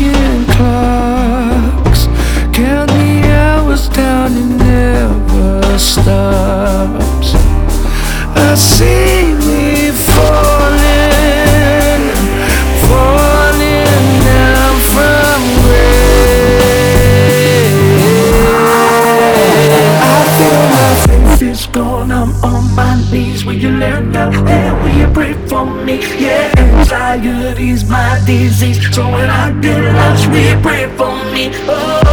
ticking clocks, count the hours down, it never stops. I see me falling, falling down from grace. I feel my faith is gone, I'm on my knees. Will you learn now and will you pray for me? Yeah, anxiety's my disease, so when I get lost, will you pray for me? Oh,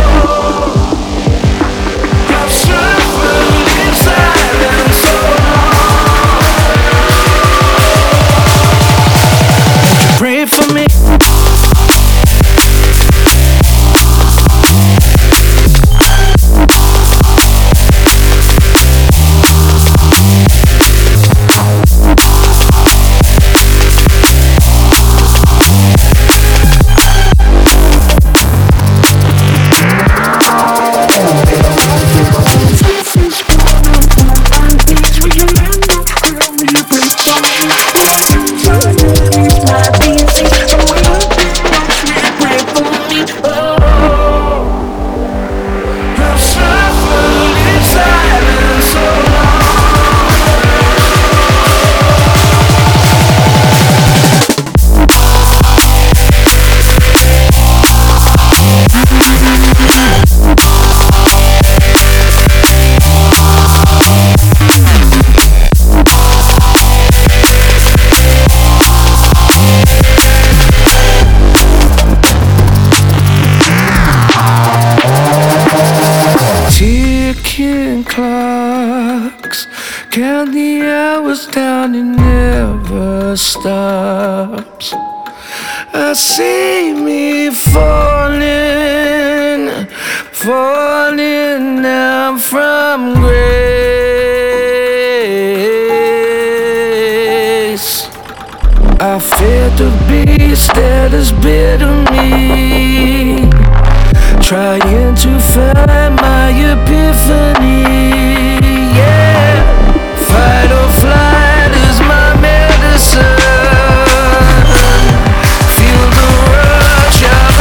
I've suffered in silence so long. Pray for me. Ticking clocks, count the hours down, it never stops. I see me falling, falling down from grace. I fear the beast that has bitten me, trying to find my epiphany. Yeah, fight or flight is my medicine. Feel the rush of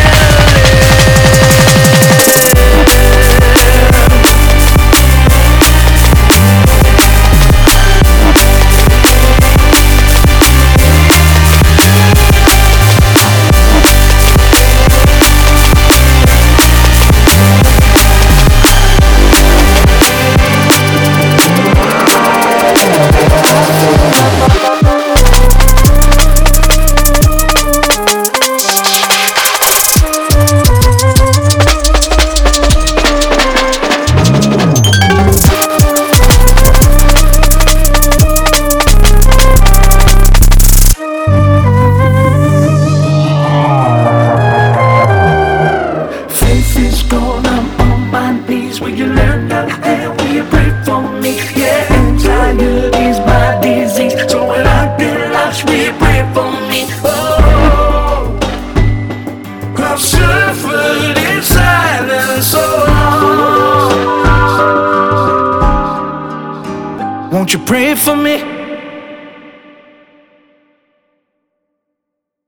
suffered in silence so long. Won't you pray for me?